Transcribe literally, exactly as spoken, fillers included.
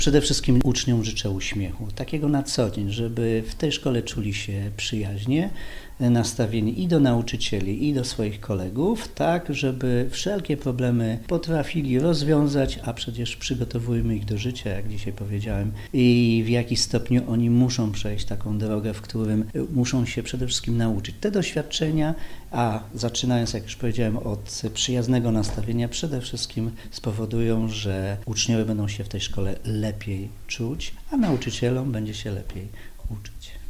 Przede wszystkim uczniom życzę uśmiechu, takiego na co dzień, żeby w tej szkole czuli się przyjaźnie, nastawieni i do nauczycieli, i do swoich kolegów, tak żeby wszelkie problemy potrafili rozwiązać, a przecież przygotowujmy ich do życia, jak dzisiaj powiedziałem, i w jakiś stopniu oni muszą przejść taką drogę, w którym muszą się przede wszystkim nauczyć. Te doświadczenia, a zaczynając, jak już powiedziałem, od przyjaznego nastawienia, przede wszystkim spowodują, że uczniowie będą się w tej szkole lepiej czuć, a nauczycielom będzie się lepiej uczyć.